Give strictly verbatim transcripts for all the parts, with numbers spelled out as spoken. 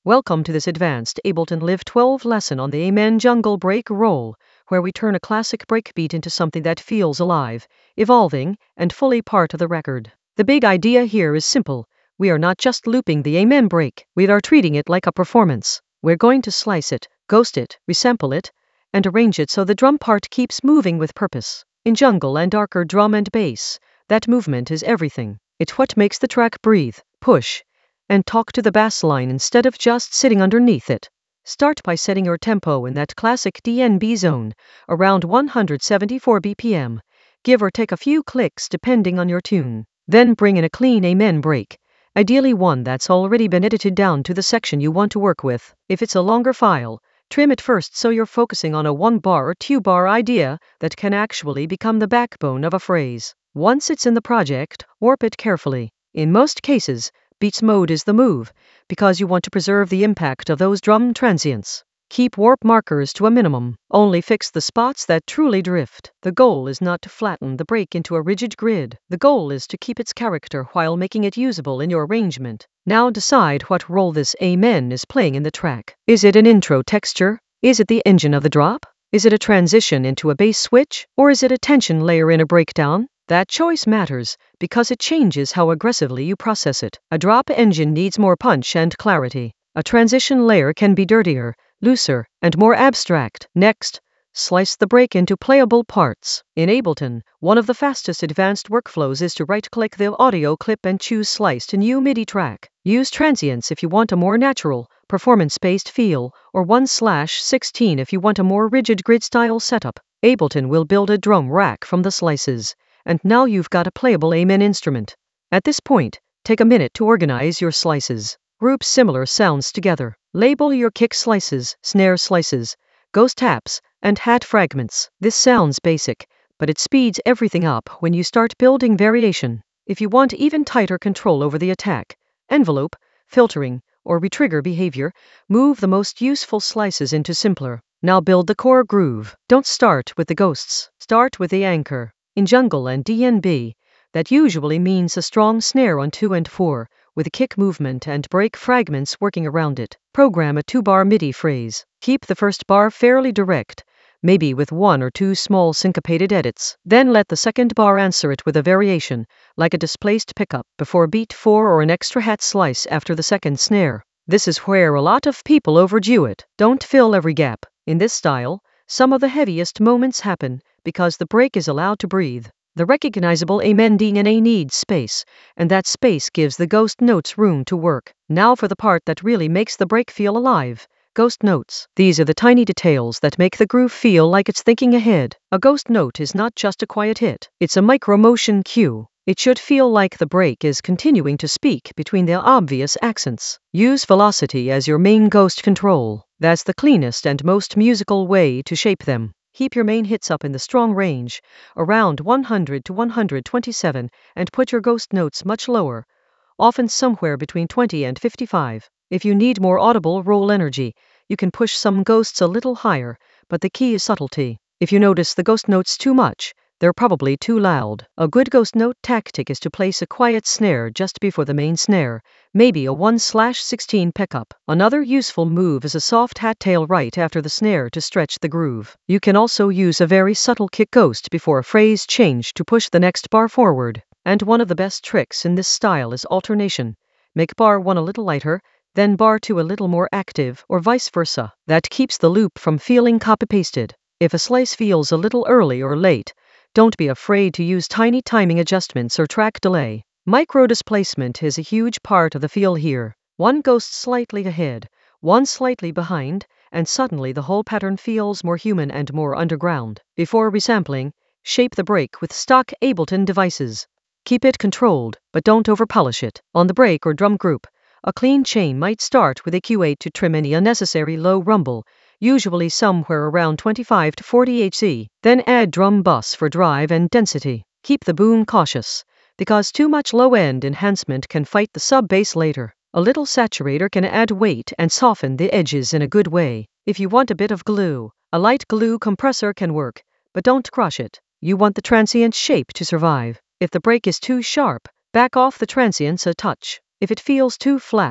Welcome to this advanced Ableton Live twelve lesson on the Amen Jungle Break Roll, where we turn a classic breakbeat into something that feels alive, evolving, and fully part of the record. The big idea here is simple. We are not just looping the Amen break, we are treating it like a performance. We're going to slice it, ghost it, resample it, and arrange it so the drum part keeps moving with purpose. In jungle and darker drum and bass, that movement is everything. It's what makes the track breathe, push, and talk to the bass line instead of just sitting underneath it. Start by setting your tempo in that classic D N B zone, around one hundred seventy-four B P M. Give or take a few clicks depending on your tune. Then bring in a clean Amen break, ideally one that's already been edited down to the section you want to work with. If it's a longer file, trim it first so you're focusing on a one-bar or two-bar idea that can actually become the backbone of a phrase. Once it's in the project, warp it carefully. In most cases, Beats mode is the move, because you want to preserve the impact of those drum transients. Keep warp markers to a minimum. Only fix the spots that truly drift. The goal is not to flatten the break into a rigid grid. The goal is to keep its character while making it usable in your arrangement. Now decide what role this Amen is playing in the track. Is it an intro texture? Is it the engine of the drop? Is it a transition into a bass switch? Or is it a tension layer in a breakdown? That choice matters, because it changes how aggressively you process it. A drop engine needs more punch and clarity. A transition layer can be dirtier, looser, and more abstract. Next, slice the break into playable parts. In Ableton, one of the fastest advanced workflows is to right-click the audio clip and choose Slice to New MIDI track. Use transients if you want a more natural, performance-based feel, or one slash sixteen if you want a more rigid grid-style setup. Ableton will build a drum rack from the slices. And now you've got a playable Amen instrument. At this point, take a minute to organize your slices. Group similar sounds together. Label your kick slices, snare slices, ghost taps, and hat fragments. This sounds basic, but it speeds everything up when you start building variation. If you want even tighter control over the attack, envelope, filtering, or retrigger behavior, move the most useful slices into simpler. Now build the core groove. Don't start with the ghosts. Start with the anchor. In jungle and D N B, that usually means a strong snare on two and four, with kick movement and break fragments working around it. Program a two-bar MIDI phrase. Keep the first bar fairly direct, maybe with one or two small syncopated edits. Then let the second bar answer it with a variation, like a displaced pickup before beat four or an extra hat slice after the second snare. This is where a lot of people overdo it. Don't fill every gap. In this style, some of the heaviest moments happen because the break is allowed to breathe. The recognizable Amen D N A needs space, and that space gives the ghost notes room to work. Now for the part that really makes the break feel alive. Ghost notes. These are the tiny details that make the groove feel like it's thinking ahead. A ghost note is not just a quiet hit, it's a micro-motion cue. It should feel like the break is continuing to speak between the obvious accents. Use velocity as your main ghost control. That's the cleanest and most musical way to shape them. Keep your main hits up in the strong range, around one hundred to one hundred twenty-seven, and put your ghost notes much lower, often somewhere between twenty and fifty-five. If you need more audible roll energy, you can push some ghosts a little higher, but the key is subtlety. If you notice the ghost notes too much, they're probably too loud. A good ghost note tactic is to place a quiet snare just before the main snare, maybe a one slash sixteen pickup. Another useful move is a soft hat tail right after the snare to stretch the groove. You can also use a very subtle kick ghost before a phrase change to push the next bar forward. And one of the best tricks in this style is alternation. Make bar one a little lighter, then bar two a little more active, or vice versa. That keeps the loop from feeling copy-pasted. If a slice feels a little early or late, don't be afraid to use tiny timing adjustments or track delay. Micro displacement is a huge part of the feel here. One ghost slightly ahead, one slightly behind, and suddenly the whole pattern feels more human and more underground. Before resampling, shape the break with stock Ableton devices. Keep it controlled, but don't overpolish it. On the break or drum group, a clean chain might start with a Q eight to trim any unnecessary low rumble, usually somewhere around twenty-five to forty hertz. Then add drum bus for drive and density. Keep the boom cautious, because too much low-end enhancement can fight the sub-bass later. A little saturator can add weight and soften the edges in a good way. If you want a bit of glue, a light glue compressor can work, but don't crush it. You want the transient shape to survive. If the break is too sharp, back off the transients a touch. If it feels too flat,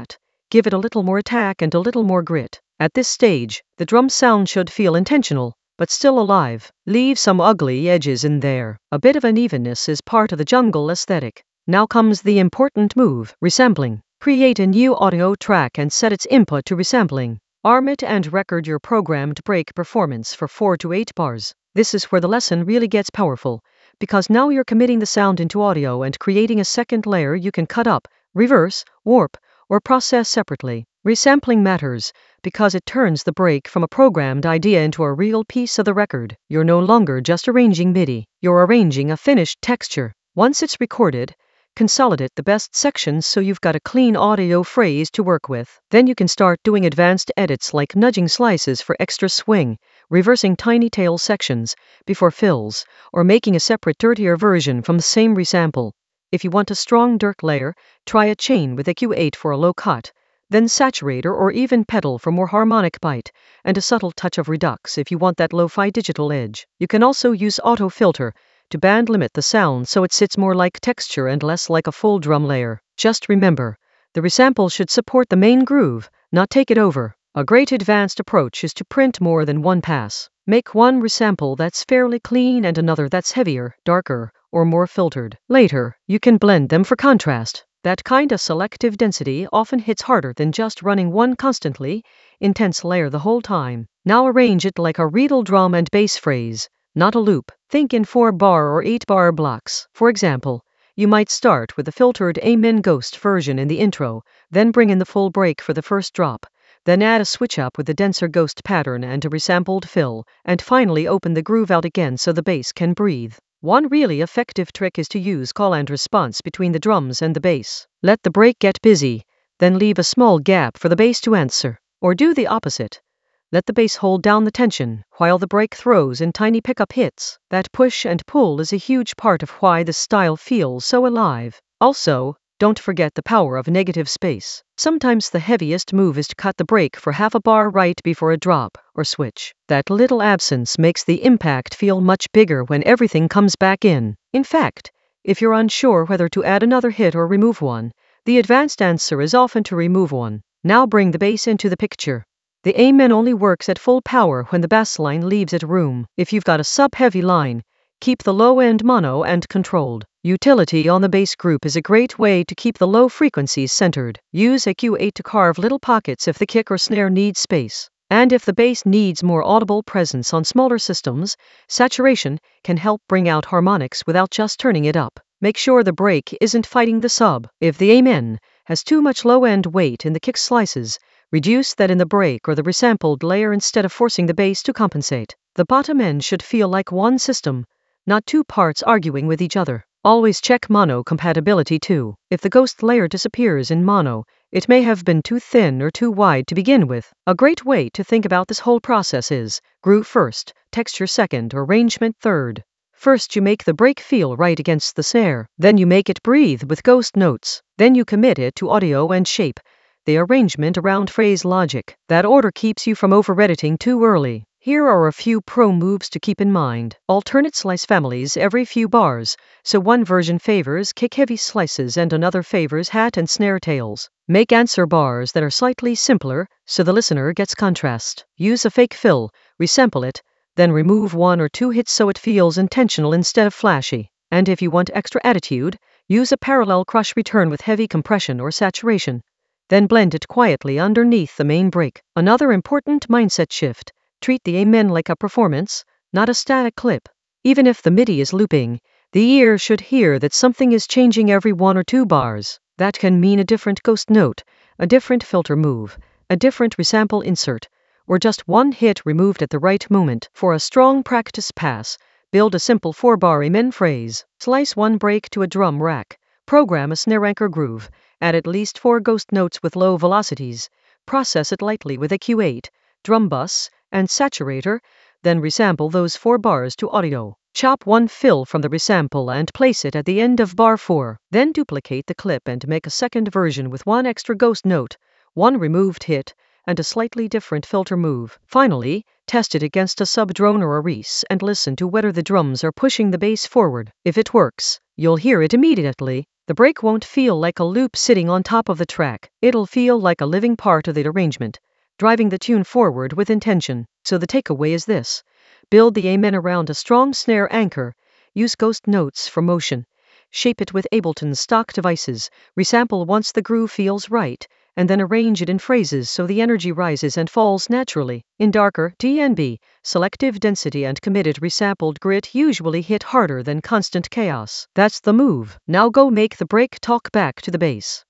Give it a little more attack and a little more grit. At this stage, the drum sound should feel intentional, but still alive. Leave some ugly edges in there. A bit of unevenness is part of the jungle aesthetic. Now comes the important move, resampling. Create a new audio track and set its input to resampling. Arm it and record your programmed break performance for four to eight bars. This is where the lesson really gets powerful, because now you're committing the sound into audio and creating a second layer you can cut up, reverse, warp, or process separately. Resampling matters because it turns the break from a programmed idea into a real piece of the record. You're no longer just arranging MIDI, you're arranging a finished texture. Once it's recorded, consolidate the best sections so you've got a clean audio phrase to work with. Then you can start doing advanced edits like nudging slices for extra swing, reversing tiny tail sections before fills, or making a separate dirtier version from the same resample. If you want a strong dirt layer, try a chain with a Q eight for a low cut, then saturator or even pedal for more harmonic bite, and a subtle touch of redux if you want that lo-fi digital edge. You can also use auto filter to band limit the sound so it sits more like texture and less like a full drum layer. Just remember, the resample should support the main groove, not take it over. A great advanced approach is to print more than one pass. Make one resample that's fairly clean and another that's heavier, darker, or more filtered. Later, you can blend them for contrast. That kind of selective density often hits harder than just running one constantly intense layer the whole time. Now arrange it like a reedle drum and bass phrase, not a loop. Think in four bar or eight bar blocks. For example, you might start with the filtered Amen Ghost version in the intro, then bring in the full break for the first drop, then add a switch up with the denser Ghost pattern and a resampled fill, and finally open the groove out again so the bass can breathe. One really effective trick is to use call and response between the drums and the bass. Let the break get busy, then leave a small gap for the bass to answer. Or do the opposite. Let the bass hold down the tension, while the break throws in tiny pickup hits. That push and pull is a huge part of why this style feels so alive. Also, don't forget the power of negative space. Sometimes the heaviest move is to cut the break for half a bar right before a drop or switch. That little absence makes the impact feel much bigger when everything comes back in. In fact, if you're unsure whether to add another hit or remove one, the advanced answer is often to remove one. Now bring the bass into the picture. The Amen only works at full power when the bass line leaves it room. If you've got a sub-heavy line, keep the low end mono and controlled. Utility on the bass group is a great way to keep the low frequencies centered. Use a Q eight to carve little pockets if the kick or snare needs space. And if the bass needs more audible presence on smaller systems, saturation can help bring out harmonics without just turning it up. Make sure the break isn't fighting the sub. If the Amen has too much low-end weight in the kick slices, reduce that in the break or the resampled layer instead of forcing the bass to compensate. The bottom end should feel like one system, not two parts arguing with each other. Always check mono compatibility too. If the Ghost layer disappears in mono, it may have been too thin or too wide to begin with. A great way to think about this whole process is groove first, texture second, or arrangement third. First you make the break feel right against the snare, then you make it breathe with Ghost notes, then you commit it to audio and shape the arrangement around phrase logic. That order keeps you from over-editing too early. Here are a few pro moves to keep in mind. Alternate slice families every few bars, so one version favors kick-heavy slices and another favors hat and snare tails. Make answer bars that are slightly simpler, so the listener gets contrast. Use a fake fill, resample it, then remove one or two hits so it feels intentional instead of flashy. And if you want extra attitude, use a parallel crush return with heavy compression or saturation. Then blend it quietly underneath the main break. Another important mindset shift. Treat the Amen like a performance, not a static clip. Even if the MIDI is looping, the ear should hear that something is changing every one or two bars. That can mean a different Ghost note, a different filter move, a different resample insert, or just one hit removed at the right moment. For a strong practice pass, build a simple four-bar Amen phrase. Slice one break to a drum rack. Program a snare anchor groove. Add at least four Ghost notes with low velocities. Process it lightly with a Q eight, drum bus, and saturator, then resample those four bars to audio. Chop one fill from the resample and place it at the end of bar four. Then duplicate the clip and make a second version with one extra Ghost note, one removed hit, and a slightly different filter move. Finally, test it against a sub-drone or a res and listen to whether the drums are pushing the bass forward. If it works, you'll hear it immediately. The break won't feel like a loop sitting on top of the track, it'll feel like a living part of the arrangement, driving the tune forward with intention. So the takeaway is this: build the amen around a strong snare anchor, use ghost notes for motion, shape it with Ableton's stock devices, resample once the groove feels right, and then arrange it in phrases so the energy rises and falls naturally. In darker D and B, selective density and committed resampled grit usually hit harder than constant chaos. That's the move. Now go make the break talk back to the bass.